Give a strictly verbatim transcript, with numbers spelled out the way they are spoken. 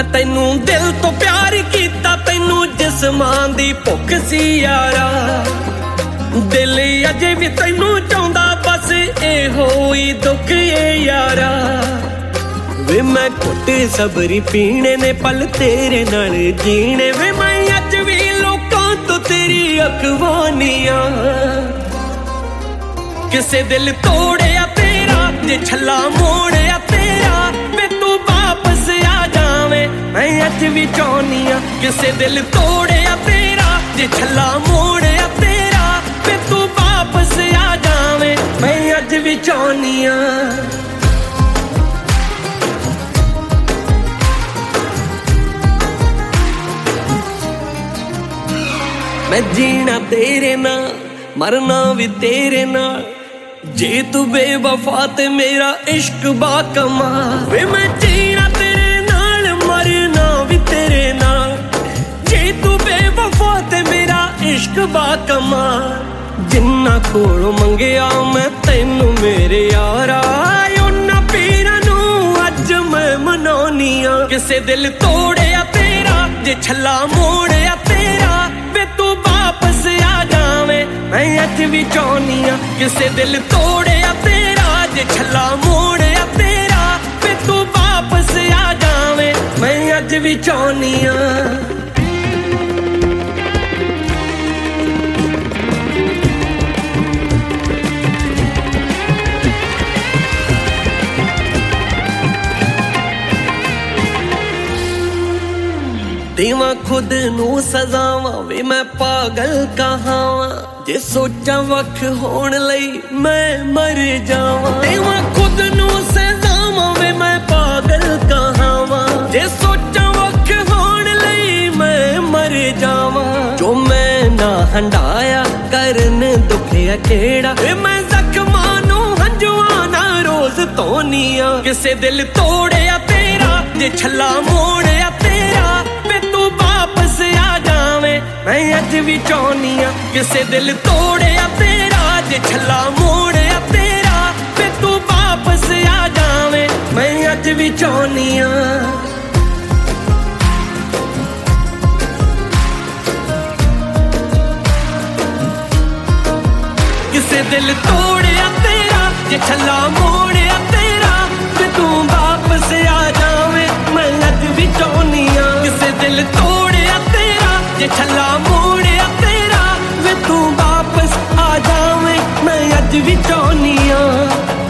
ਤੈਨੂੰ ਦਿਲ ਤੋਂ ਪਿਆਰ ਕੀਤਾ ਤੈਨੂੰ ਜਿਸਮਾਂ ਦੀ ਭੁੱਖ ਸੀ ਯਾਰਾ ਦਿਲ ਅਜੇ ਵੀ ਤੈਨੂੰ ਚਾਹੁੰਦਾ ਬਸ ਇਹੋ ਹੀ ਦੁੱਖ ਏ ਯਾਰਾ ਵੇ ਮੈਂ ਘੁੱਟ ਸਬਰੀ ਪੀਣੇ ਨੇ ਪਲ ਤੇਰੇ ਨਾਲ ਜੀਣੇ ਵੇ ਮੈਂ ਅੱਜ ਵੀ ਲੋਕਾਂ ਤੋਂ ਤੇਰੀ ਅਖਵਾਨੀਆਂ ਕਿਸੇ ਦਿਲ ਤੋੜਿਆ ਤੇਰਾ ਜੇ ਛੱਲਾ ਮੋੜਿਆ ਤੇਰਾ ਵੇ ਤੂੰ ਵਾਪਸ ਆ ਜਾਵੇਂ ਮੈਂ ਅੱਜ ਵੀ ਚਾਹੁੰਦੀ ਆ ਕਿਸੇ ਦਿਲ ਤੋੜਿਆ ਤੇਰਾ ਜੇ ਛੱਲਾ ਮੋੜਿਆ ਤੇਰਾ ਵੇ ਤੂੰ ਵਾਪਸ ਆ ਜਾਵੇਂ ਮੈਂ ਅੱਜ ਵੀ ਚਾਹੁੰਦੀ ਆ मैं जीना तेरे नाल मरना भी तेरे नाल जे तू बेवफा ते मेरा इश्क बाकमाल वे मैं जीना तेरे नाल मरना भी तेरे नाल जे तू बेवफा ते मेरा इश्क बाकमाल जिन्ना कोलों मंगिया मैं तैनू मेरे यारा उन्ना पीरां नू अज मैं मनाउणी आ किसे दिल तोड़िया तेरा जे छल्ला मोड़िया तेरा वे तू वापस आ जावे मैं अज भी चाहुंदी आ किसे दिल तोड़िया तेरा जे छल्ला मोड़िया तेरा वे तू वापस आ जावे मैं अज भी चाहुंदी आ देवा खुद नू सजावां वे मैं पागल कहावां जे सोचा वख होण लई मैं मर जावां देवा खुद नू सजावां वे मैं पागल कहावां जे सोचा वख होण लई मैं मर जावां जो मैं ना हंडाया करन दुखिया केड़ा वे मैं जख्मां नू हंजुआं ना रोज धोनिया किसे दिल तोड़िया तेरा जे छल्ला मोड़िया तेरा वापस आ जावे मैं अज भी चाहुंदी आ किसे दिल तोड़िया तेरा जे छल्ला मोड़िया तेरा वे तू वापस आ जावे मैं अज भी चाहुंदी आ किसे दिल तोड़िया तेरा जे छल्ला मोड़िया तेरा वे तू वापस आ जावे मैं अज भी चाहुंदी आ किसे दिल तोड़िया तेरा जे छल्ला मोड़िया तेरा वे तू वापस आ जावे मैं अज भी चाहुंदी आ